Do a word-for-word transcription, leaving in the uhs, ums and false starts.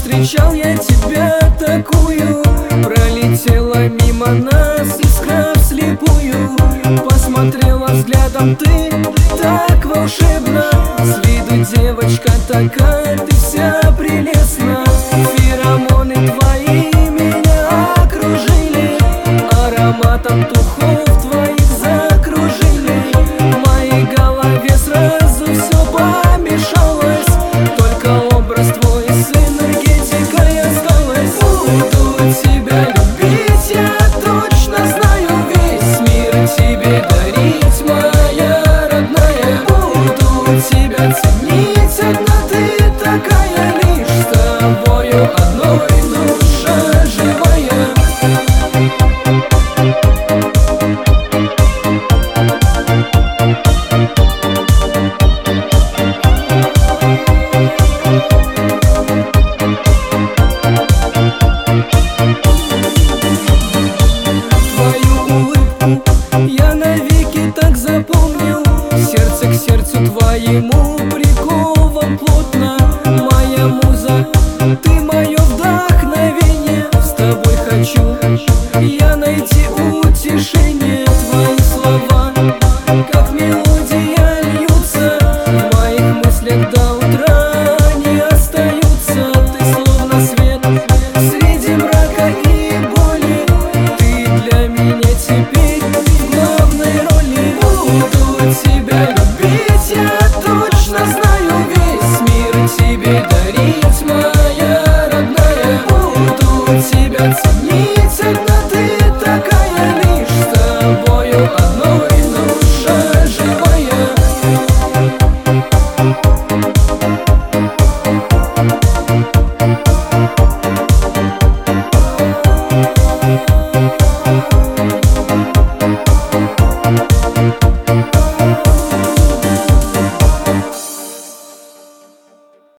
встречал я тебя такую, пролетела мимо нас искра вслепую. Посмотрела взглядом ты так волшебно, с виду девочка такая, ты вся прелестна. Феромоны твои меня окружили, ароматом духов твоих закружили. В моей голове сразу все помешалось, только образ твой с энергетикой осталась. Буду тебя любить, я точно знаю, весь мир тебе дарить, моя родная. Буду тебя ценить, одна ты такая, лишь с тобою одной душа живая. Я навеки так запомнил, сердце к сердцу твоему прикован плотно.